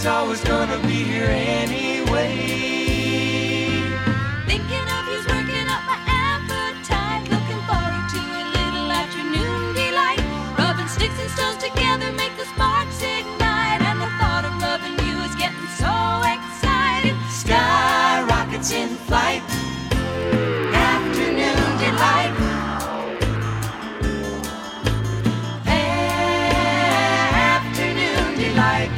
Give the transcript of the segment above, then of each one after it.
always gonna be here anyway. Thinking of you's working up my appetite. Looking forward to a little afternoon delight. Rubbing sticks and stones together make the sparks ignite. And the thought of loving you is getting so exciting. Sky rockets in flight, afternoon delight. Afternoon delight.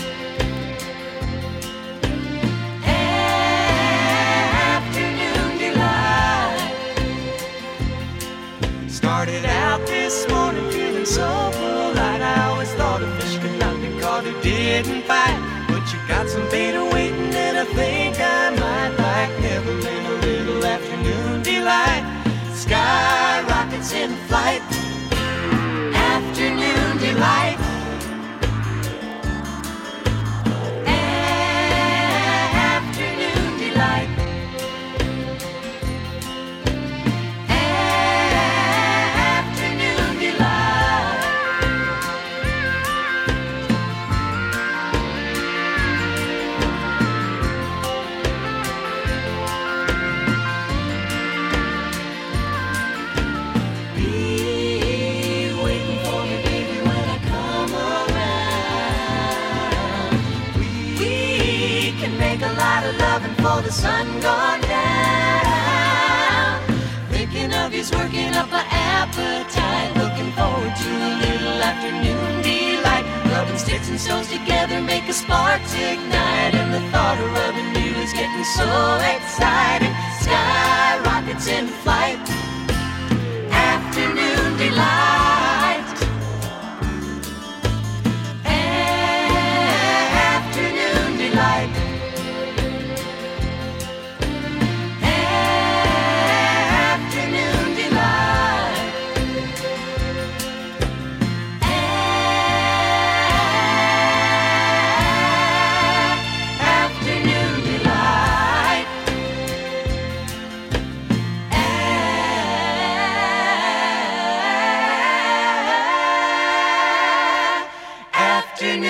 Afternoon delight. Started out this morning feeling so polite. I always thought a fish could not be caught who didn't bite. But you got some beta waiting that I think I might like. Evelyn, a little afternoon delight. Sky rockets in flight. Afternoon delight. Afternoon delight. Afternoon delight. Be waiting for me, baby, when I come around. We can make a lot of loving before the sun gone down. Thinking of you's working up my appetite. Looking forward to a little afternoon delight. Rubbing sticks and stones together make a sparks ignite. And the thought of rubbing you is getting so exciting. Sky rockets in flight. Afternoon delight. Afternoon delight. Afternoon delight. Afternoon delight. Afternoon